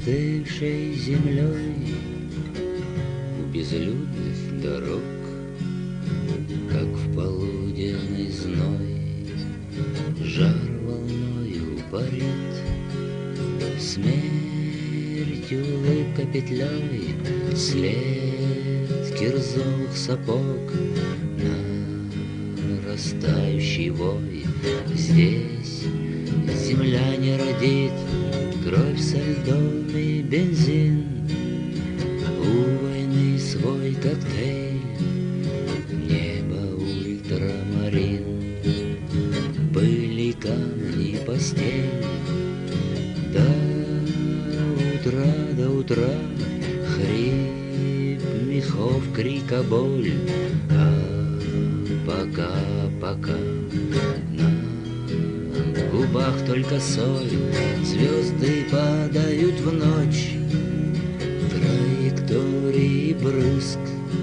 застывшей землей у безлюдных дорог, как в полуденный зной, жар волною парит, смерть улыбка петлей, след кирзовых сапог, нарастающий вой. Здесь земля не родит кровь со льдом и бензин, у войны свой коктейль, небо ультрамарин, пыли, камни, постель. До утра хрип мехов, крика, боль, а пока на губах только соль, звезды падают в ночь, траектории брызг,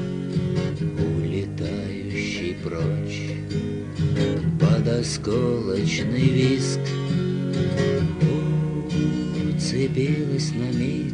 улетающий прочь, под осколочный визг. Уцепилась на миг,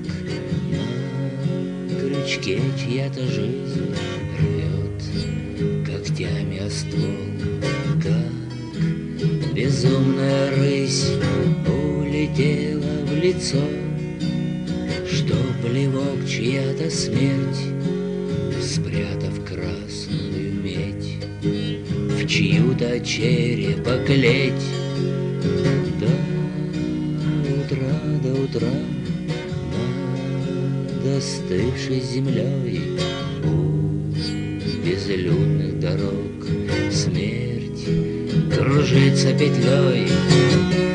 на крючке чья-то жизнь, рвет когтями о ствол, как безумная рысь улетела в лицо, что плевок чья-то смерть, спрятав красную медь в чью-то черепа клеть. До утра над остывшей землей у безлюдных дорог смерть кружится петлей.